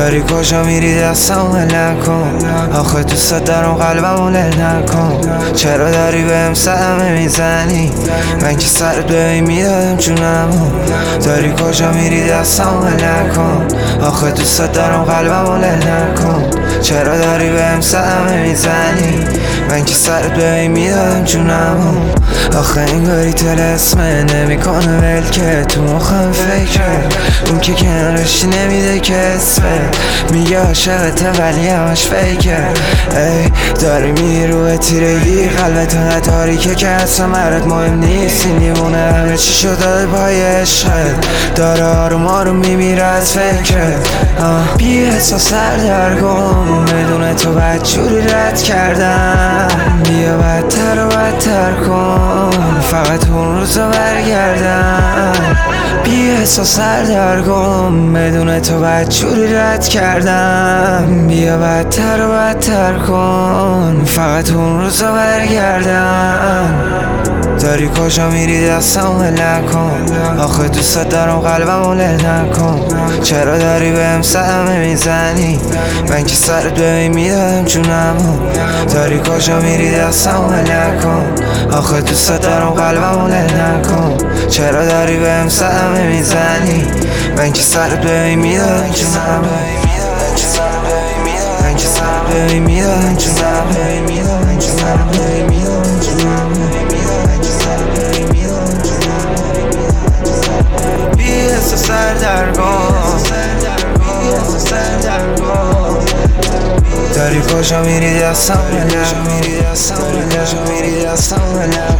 داری کجا میری دستم ول نکن، آخه دوست دارم قلبمو ول نکن. چرا داری بهم صدمه میزنی؟ من که سرت ببین میدادم جونمو. داری کجا میری دستم ول نکن، آخه دوست دارم قلبمو ول نکن. چرا داری بهم صدمه میزنی؟ من که سرت ببین میدادم جونمو. آخه انگاری طلسمه نمیکنه ول که تو مخم فکره، اون که کنارشی نمیده که اسمه. میگه عاشقته ولی همش فیکه. ای داری میری روی تیرگی، قلبت انقدر تاریکه که اصلا برات مهم نیست. این دیوونه همه چی شد داده پای عشقت، داره آروم آروم میمیره از فکرت. بی احساس سردرگم بدون تو بدجوری رد کردم. بیا بدتر و بدتر کن، فقط اون روزا برگردم. بی احساس سردرگم بدون تو بدجوری رد کردم. بیا بدتر و بدتر کن، فقط اون روزا برگردم. داری کجا میری دستم ول نکن، آخه دوست دارم قلبمو ول نکن. چرا داری بهم صدمه میزنی؟ من که سرت ببین میدادم جونمو. داری کجا میری دستم ول نکن، آخه دوست دارم قلبمو ول نکن. چرا داری بهم صدمه میزنی؟ من که سرت ببین میدادم جونمو. من که سرت ببین میدادم جونمو. داری کجا میری دستم ول نکن.